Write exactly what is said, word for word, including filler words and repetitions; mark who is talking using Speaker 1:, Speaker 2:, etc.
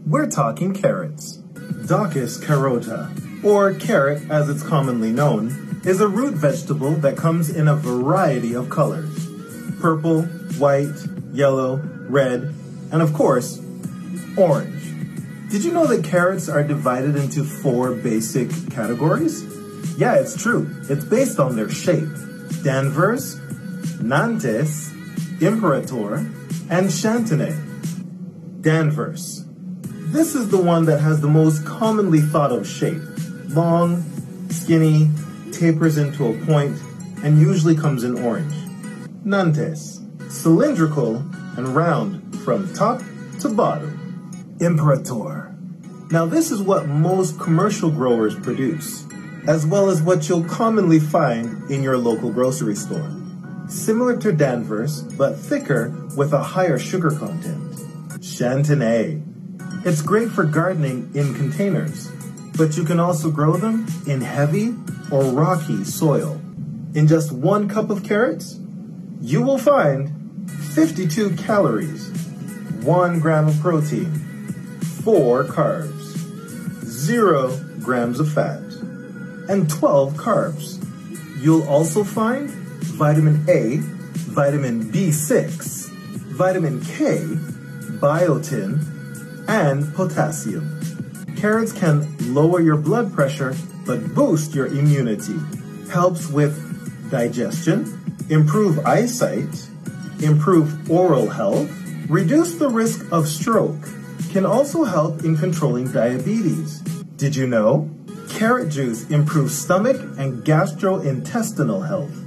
Speaker 1: We're talking carrots. Daucus carota, or carrot as it's commonly known, is a root vegetable that comes in a variety of colors. Purple, white, yellow, red, and of course, orange. Did you know that carrots are divided into four basic categories? Yeah, it's true. It's based on their shape. Danvers, Nantes, Imperator, and Chantenay. Danvers. This is the one that has the most commonly thought of shape. Long, skinny, tapers into a point, and usually comes in orange. Nantes. Cylindrical and round from top to bottom. Imperator. Now this is what most commercial growers produce, as well as what you'll commonly find in your local grocery store. Similar to Danvers, but thicker with a higher sugar content. Chantenay. It's great for gardening in containers, but you can also grow them in heavy or rocky soil. In just one cup of carrots, you will find fifty-two calories, one gram of protein, four carbs, zero grams of fat, and twelve carbs. You'll also find vitamin A, vitamin B six, vitamin K, biotin, and potassium. Carrots can lower your blood pressure but boost your immunity. Helps with digestion, improve eyesight, improve oral health, reduce the risk of stroke, can also help in controlling diabetes. Did you know? Carrot juice improves stomach and gastrointestinal health.